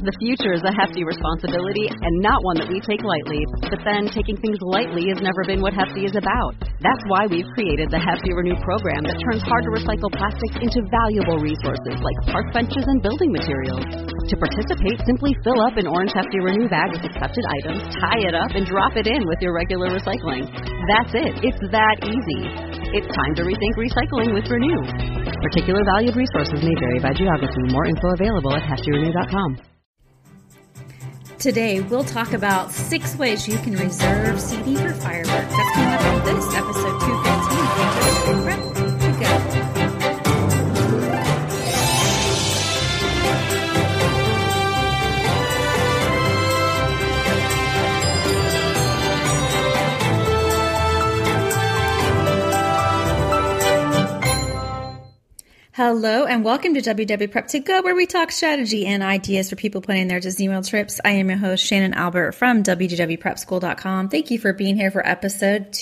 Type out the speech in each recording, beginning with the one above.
The future is a hefty responsibility and not one that we take lightly. But then taking things lightly has never been what Hefty is about. That's why we've created the Hefty Renew program that turns hard-to-recycle plastics into valuable resources like park benches and building materials. To participate, simply fill up an orange Hefty Renew bag with accepted items, tie it up, and drop it in with your regular recycling. That's it. It's that easy. It's time to rethink recycling with Renew. Particular valued resources may vary by geography. More info available at heftyrenew.com. Today, we'll talk about 6 ways you can reserve seating for fireworks. That's coming up on this episode 215. Prep to go. Hello and welcome to WW Prep to Go, where we talk strategy and ideas for people planning their Disney World trips. I am your host, Shannon Albert from WWPrepSchool.com. Thank you for being here for episode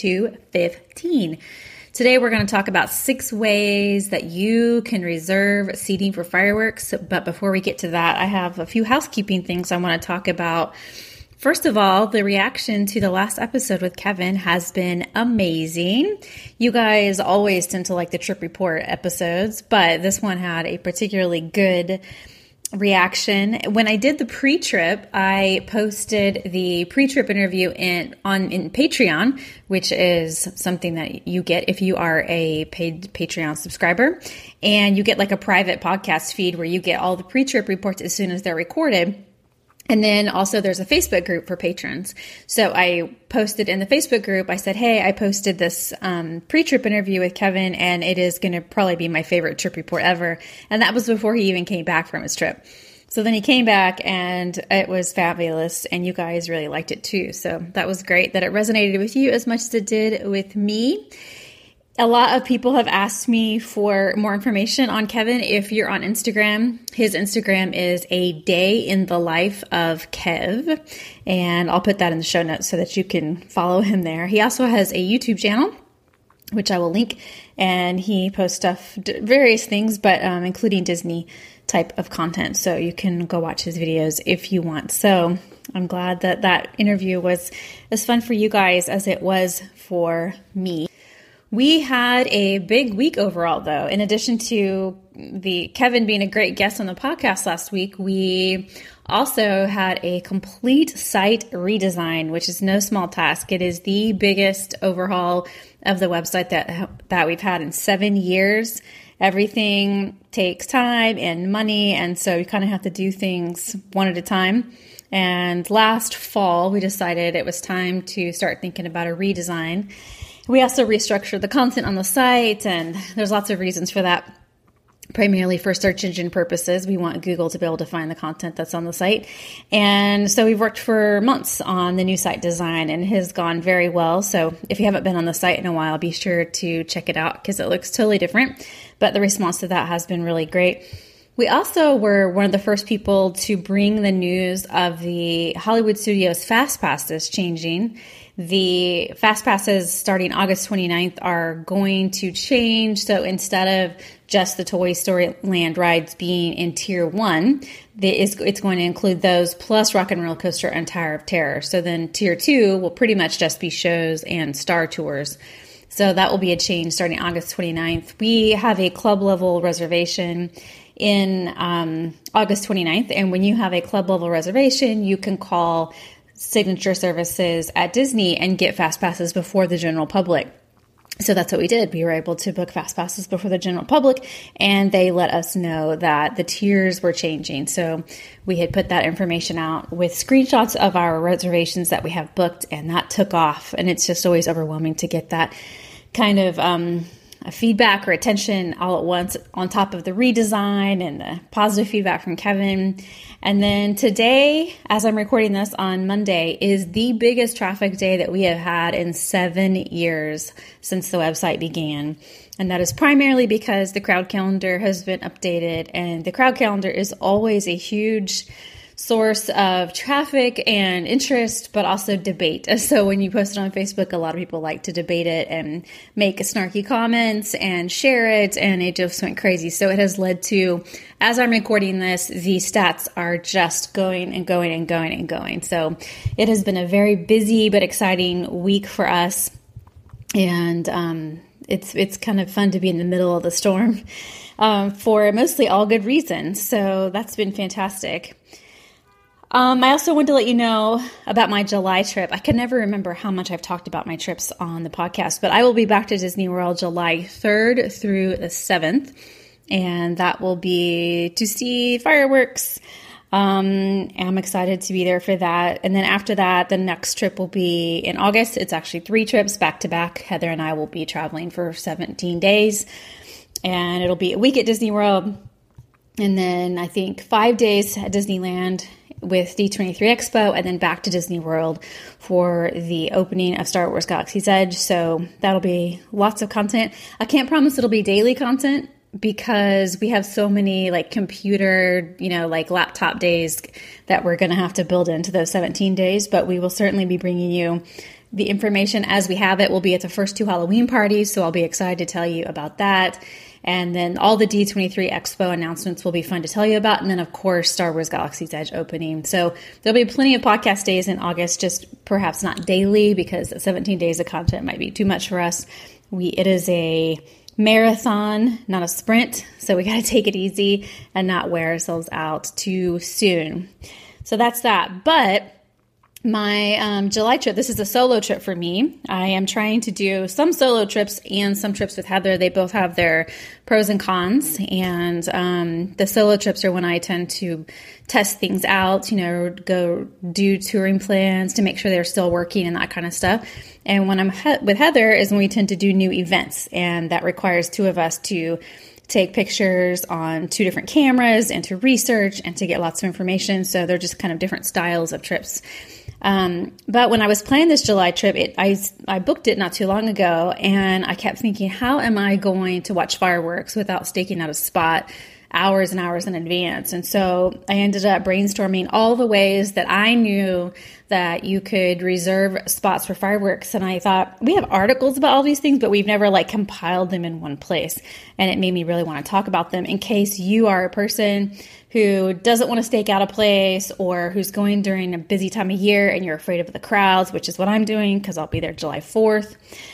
215. Today we're going to talk about 6 ways that you can reserve seating for fireworks. But before we get to that, I have a few housekeeping things I want to talk about. First of all, the reaction to the last episode with Kevin has been amazing. You guys always tend to like the trip report episodes, but this one had a particularly good reaction. When I did the pre-trip, I posted the pre-trip interview in Patreon, which is something that you get if you are a paid Patreon subscriber. And you get like a private podcast feed where you get all the pre-trip reports as soon as they're recorded. And then also there's a Facebook group for patrons. So I posted in the Facebook group, I said, hey, I posted this pre-trip interview with Kevin, and it is going to probably be my favorite trip report ever. And that was before he even came back from his trip. So then he came back and it was fabulous, and you guys really liked it too. So that was great that it resonated with you as much as it did with me. A lot of people have asked me for more information on Kevin. If you're on Instagram, his Instagram is a day in the life of Kev, and I'll put that in the show notes so that you can follow him there. He also has a YouTube channel, which I will link, and he posts stuff, various things, but including Disney type of content. So you can go watch his videos if you want. So I'm glad that that interview was as fun for you guys as it was for me. We had a big week overall, though. In addition to the Kevin being a great guest on the podcast last week, we also had a complete site redesign, which is no small task. It is the biggest overhaul of the website that we've had in 7 years. Everything takes time and money, and so you kind of have to do things one at a time. And last fall, we decided it was time to start thinking about a redesign. We also restructured the content on the site, and there's lots of reasons for that. Primarily for search engine purposes. We want Google to be able to find the content that's on the site. And so we've worked for months on the new site design, and it has gone very well. So if you haven't been on the site in a while, be sure to check it out because it looks totally different. But the response to that has been really great. We also were one of the first people to bring the news of the Hollywood Studios Fast Passes changing. The Fast Passes starting August 29th are going to change. So instead of just the Toy Story Land rides being in Tier 1, it's going to include those plus Rock and Roller Coaster and Tower of Terror. So then Tier 2 will pretty much just be shows and Star Tours. So that will be a change starting August 29th. We have a club level reservation in August 29th. And when you have a club level reservation, you can call Signature Services at Disney and get Fast Passes before the general public. So that's what we did. We were able to book Fast Passes before the general public, and they let us know that the tiers were changing. So we had put that information out with screenshots of our reservations that we have booked, and that took off. And it's just always overwhelming to get that kind of feedback or attention all at once on top of the redesign and the positive feedback from Kevin. And then today, as I'm recording this on Monday, is the biggest traffic day that we have had in 7 years since the website began. And that is primarily because the crowd calendar has been updated, and the crowd calendar is always a huge source of traffic and interest, but also debate. So when you post it on Facebook, a lot of people like to debate it and make snarky comments and share it, and it just went crazy. So it has led to, as I'm recording this, the stats are just going and going and going and going. So it has been a very busy but exciting week for us, and it's kind of fun to be in the middle of the storm for mostly all good reasons. So that's been fantastic. I also wanted to let you know about my July trip. I can never remember how much I've talked about my trips on the podcast, but I will be back to Disney World July 3rd through the 7th, and that will be to see fireworks. I'm excited to be there for that. And then after that, the next trip will be in August. It's actually 3 trips back to back. Heather and I will be traveling for 17 days, and it'll be a week at Disney World, and then I think 5 days at Disneyland with D23 Expo, and then back to Disney World for the opening of Star Wars Galaxy's Edge. So that'll be lots of content. I can't promise it'll be daily content because we have so many like computer, like laptop days that we're going to have to build into those 17 days, but we will certainly be bringing you the information as we have it. We'll be at the first 2 Halloween parties, so I'll be excited to tell you about that. And then all the D23 Expo announcements will be fun to tell you about. And then, of course, Star Wars Galaxy's Edge opening. So there'll be plenty of podcast days in August, just perhaps not daily because 17 days of content might be too much for us. It is a marathon, not a sprint. So we got to take it easy and not wear ourselves out too soon. So that's that. But my July trip, this is a solo trip for me. I am trying to do some solo trips and some trips with Heather. They both have their pros and cons. And the solo trips are when I tend to test things out, go do touring plans to make sure they're still working and that kind of stuff. And when I'm with Heather is when we tend to do new events. And that requires 2 of us to take pictures on 2 different cameras and to research and to get lots of information. So they're just kind of different styles of trips. But when I was planning this July trip, I booked it not too long ago, and I kept thinking, how am I going to watch fireworks without staking out a spot hours and hours in advance? And so I ended up brainstorming all the ways that I knew that you could reserve spots for fireworks. And I thought, we have articles about all these things, but we've never compiled them in one place. And it made me really want to talk about them in case you are a person who doesn't want to stake out a place or who's going during a busy time of year and you're afraid of the crowds, which is what I'm doing because I'll be there July 4th.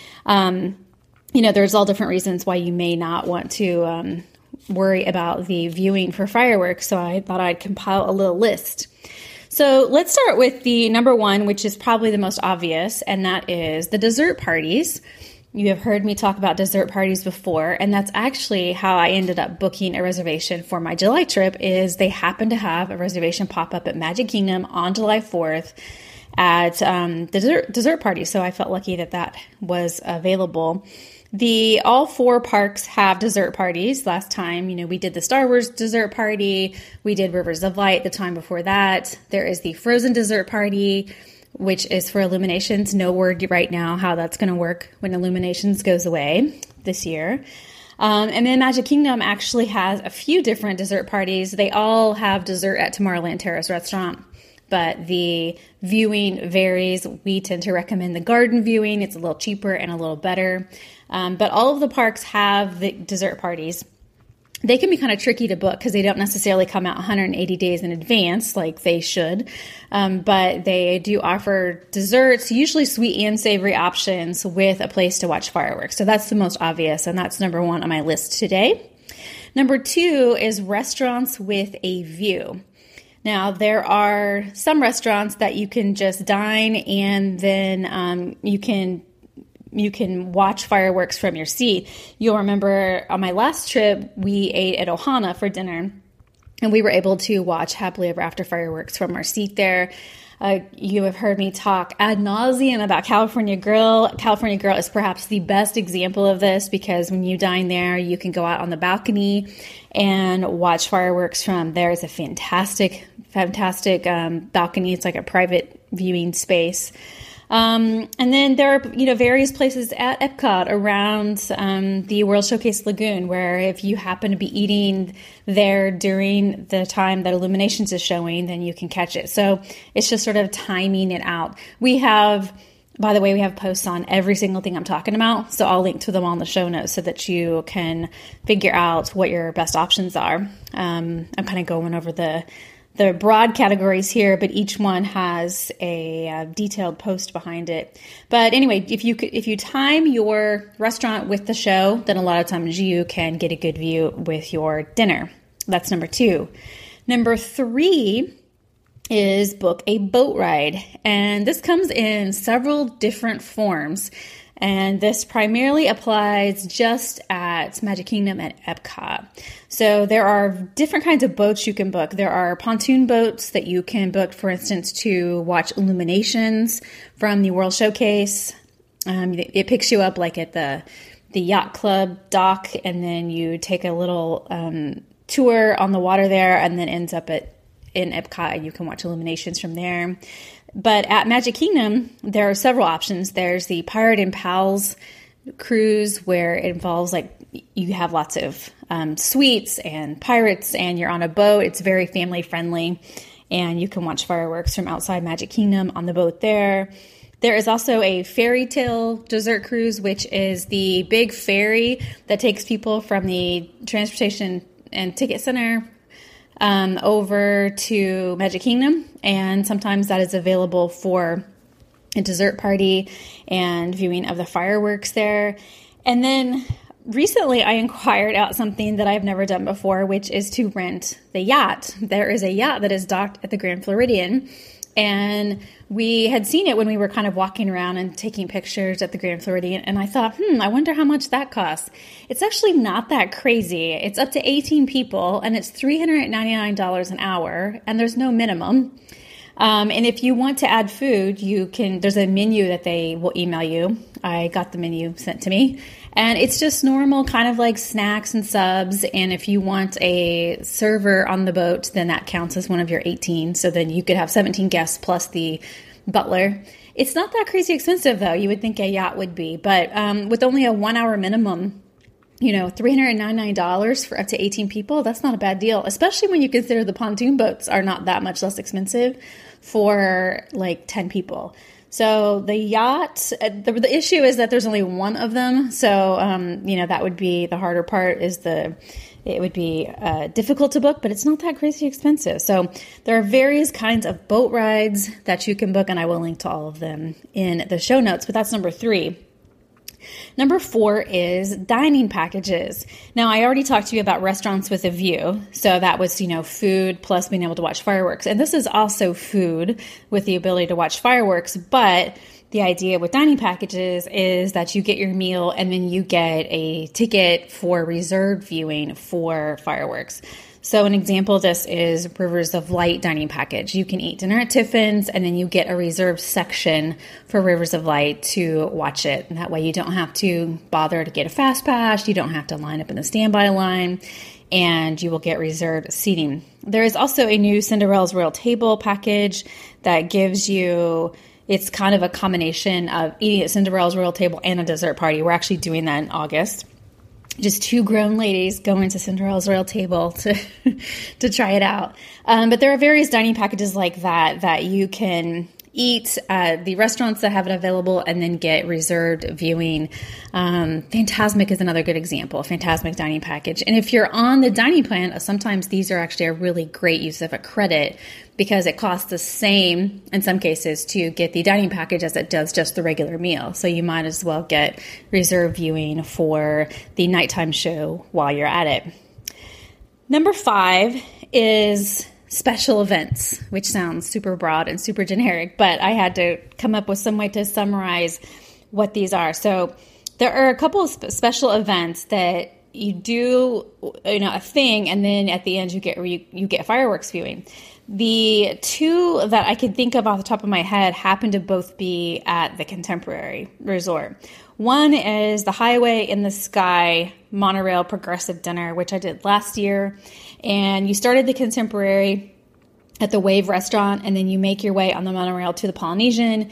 There's all different reasons why you may not want to worry about the viewing for fireworks. So I thought I'd compile a little list. So let's start with the number 1, which is probably the most obvious, and that is the dessert parties. You have heard me talk about dessert parties before, and that's actually how I ended up booking a reservation for my July trip. Is they happen to have a reservation pop up at Magic Kingdom on July 4th at the dessert party. So I felt lucky that was available. All 4 parks have dessert parties. Last time, we did the Star Wars dessert party. We did Rivers of Light the time before that. There is the Frozen dessert party, which is for Illuminations. No word right now how that's going to work when Illuminations goes away this year. And then Magic Kingdom actually has a few different dessert parties. They all have dessert at Tomorrowland Terrace Restaurant, but the viewing varies. We tend to recommend the garden viewing. It's a little cheaper and a little better. But all of the parks have the dessert parties. They can be kind of tricky to book because they don't necessarily come out 180 days in advance like they should. But they do offer desserts, usually sweet and savory options with a place to watch fireworks. So that's the most obvious, and that's number 1 on my list today. Number 2 is restaurants with a view. Now, there are some restaurants that you can just dine and then you can watch fireworks from your seat. You'll remember on my last trip, we ate at Ohana for dinner, and we were able to watch Happily Ever After fireworks from our seat there. You have heard me talk ad nauseum about California Grill. California Grill is perhaps the best example of this because when you dine there, you can go out on the balcony and watch fireworks from there. It's a fantastic balcony. It's like a private viewing space. And then there are, various places at Epcot around the World Showcase Lagoon where if you happen to be eating there during the time that Illuminations is showing, then you can catch it. So it's just sort of timing it out. By the way, we have posts on every single thing I'm talking about, so I'll link to them on the show notes so that you can figure out what your best options are. I'm kind of going over the broad categories here, but each one has a detailed post behind it. But anyway, if you time your restaurant with the show, then a lot of times you can get a good view with your dinner. That's number 2. Number 3 is book a boat ride. And this comes in several different forms. And this primarily applies just at Magic Kingdom and Epcot. So there are different kinds of boats you can book. There are pontoon boats that you can book, for instance, to watch Illuminations from the World Showcase. It picks you up like at the Yacht Club dock, and then you take a little tour on the water there, and then ends up in Epcot, and you can watch Illuminations from there. But at Magic Kingdom, there are several options. There's the Pirate and Pals cruise, where it involves you have lots of suites and pirates, and you're on a boat. It's very family friendly, and you can watch fireworks from outside Magic Kingdom on the boat there. There is also a Fairy Tale dessert cruise, which is the big ferry that takes people from the Transportation and Ticket Center over to Magic Kingdom, and sometimes that is available for a dessert party and viewing of the fireworks there. And then recently I inquired out something that I've never done before, which is to rent the yacht. There is a yacht that is docked at the Grand Floridian, and we had seen it when we were kind of walking around and taking pictures at the Grand Floridian, and I thought, I wonder how much that costs. It's actually not that crazy. It's up to 18 people, and it's $399 an hour, and there's no minimum. And if you want to add food, there's a menu that they will email you. I got the menu sent to me, and it's just normal kind of like snacks and subs. And if you want a server on the boat, then that counts as one of your 18. So then you could have 17 guests plus the butler. It's not that crazy expensive though. You would think a yacht would be, but with only a 1 hour minimum, $399 for up to 18 people, that's not a bad deal, especially when you consider the pontoon boats are not that much less expensive for 10 people. So the yacht, the issue is that there's only one of them. So, that would be the harder part it would be difficult to book, but it's not that crazy expensive. So there are various kinds of boat rides that you can book, and I will link to all of them in the show notes, but that's number 3. Number 4 is dining packages. Now, I already talked to you about restaurants with a view. So that was, food plus being able to watch fireworks. And this is also food with the ability to watch fireworks. But the idea with dining packages is that you get your meal and then you get a ticket for reserved viewing for fireworks. So an example of this is Rivers of Light dining package. You can eat dinner at Tiffin's, and then you get a reserved section for Rivers of Light to watch it. And that way you don't have to bother to get a fast pass. You don't have to line up in the standby line, and you will get reserved seating. There is also a new Cinderella's Royal Table package that gives you, it's kind of a combination of eating at Cinderella's Royal Table and a dessert party. We're actually doing that in August. Just 2 grown ladies going to Cinderella's Royal Table to try it out. But there are various dining packages like that you can eat at the restaurants that have it available and then get reserved viewing. Fantasmic is another good example, Fantasmic dining package. And if you're on the dining plan, sometimes these are actually a really great use of a credit because it costs the same in some cases to get the dining package as it does just the regular meal. So you might as well get reserved viewing for the nighttime show while you're at it. Number 5 is special events, which sounds super broad and super generic, but I had to come up with some way to summarize what these are. So there are a couple of special events that you do, a thing, and then at the end you get fireworks viewing. The 2 that I can think of off the top of my head happen to both be at the Contemporary Resort. One is the Highway in the Sky Monorail Progressive Dinner, which I did last year. And you start at the Contemporary at the Wave Restaurant, and then you make your way on the monorail to the Polynesian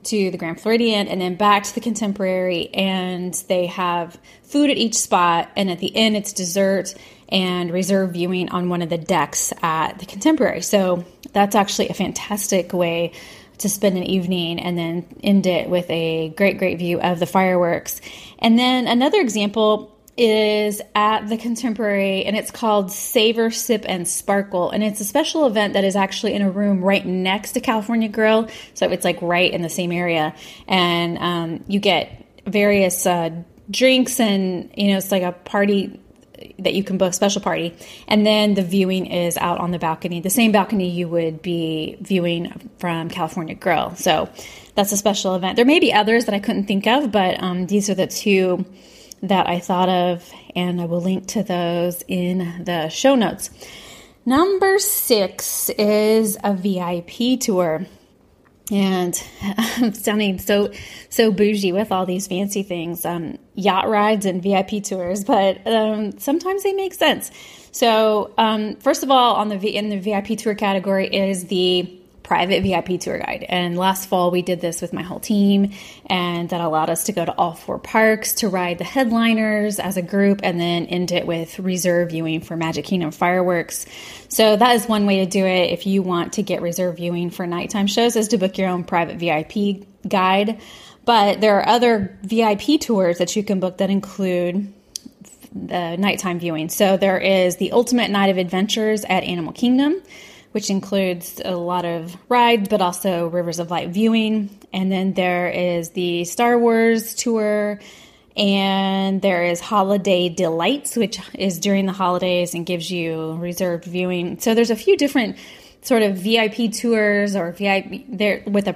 to the Grand Floridian and then back to the Contemporary, and they have food at each spot, and at the end it's dessert and reserve viewing on one of the decks at the Contemporary. So that's actually a fantastic way to spend an evening and then end it with a great view of the fireworks. And then another example is at the Contemporary, and it's called Savor, Sip, and Sparkle. And it's a special event that is actually in a room right next to California Grill. So it's like right in the same area. And you get various drinks, and, it's like a party that you can book, special party. And then the viewing is out on the balcony, the same balcony you would be viewing from California Grill. So that's a special event. There may be others that I couldn't think of, but these are the two that I thought of, and I will link to those in the show notes. Number 6 is a VIP tour. And I'm sounding so bougie with all these fancy things, yacht rides and VIP tours, but sometimes they make sense. So first of all, in the VIP tour category is the private VIP tour guide. And last fall we did this with my whole team, and that allowed us to go to all 4 parks to ride the headliners as a group, and then end it with reserve viewing for Magic Kingdom fireworks. So that is one way to do it if you want to get reserve viewing for nighttime shows, is to book your own private VIP guide. But there are other VIP tours that you can book that include the nighttime viewing. So there is the Ultimate Night of Adventures at Animal Kingdom, which includes a lot of rides, but also Rivers of Light viewing. And then there is the Star Wars tour, and there is Holiday Delights, which is during the holidays and gives you reserved viewing. So there's a few different sort of VIP tours or VIP there with a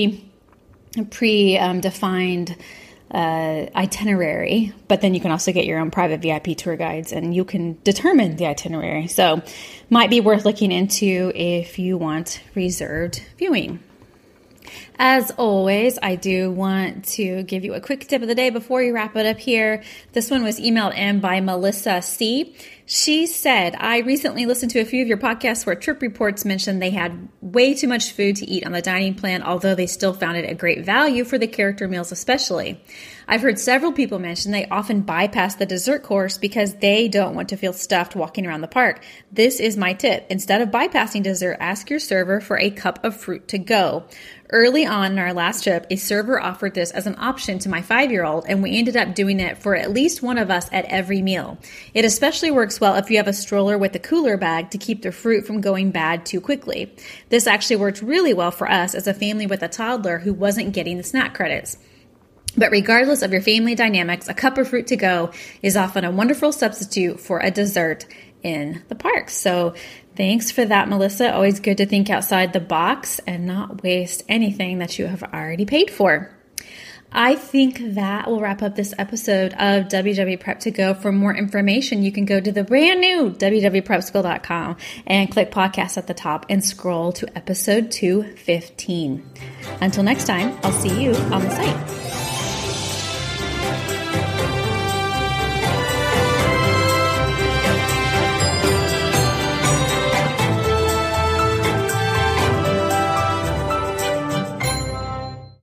pre-defined itinerary, but then you can also get your own private VIP tour guides, and you can determine the itinerary. So might be worth looking into if you want reserved viewing. As always, I do want to give you a quick tip of the day before we wrap it up here. This one was emailed in by Melissa C. She said, I recently listened to a few of your podcasts where Trip Reports mentioned they had way too much food to eat on the dining plan, although they still found it a great value for the character meals especially. I've heard several people mention they often bypass the dessert course because they don't want to feel stuffed walking around the park. This is my tip. Instead of bypassing dessert, ask your server for a cup of fruit to go. Early on in our last trip, a server offered this as an option to my 5-year-old, and we ended up doing it for at least one of us at every meal. It especially works well if you have a stroller with a cooler bag to keep the fruit from going bad too quickly. This actually worked really well for us as a family with a toddler who wasn't getting the snack credits. But regardless of your family dynamics, a cup of fruit to go is often a wonderful substitute for a dessert in the parks. So thanks for that, Melissa. Always good to think outside the box and not waste anything that you have already paid for. I think that will wrap up this episode of WW Prep to Go. For more information, you can go to the brand new www.prepschool.com and click podcast at the top and scroll to episode 215. Until next time, I'll see you on the site.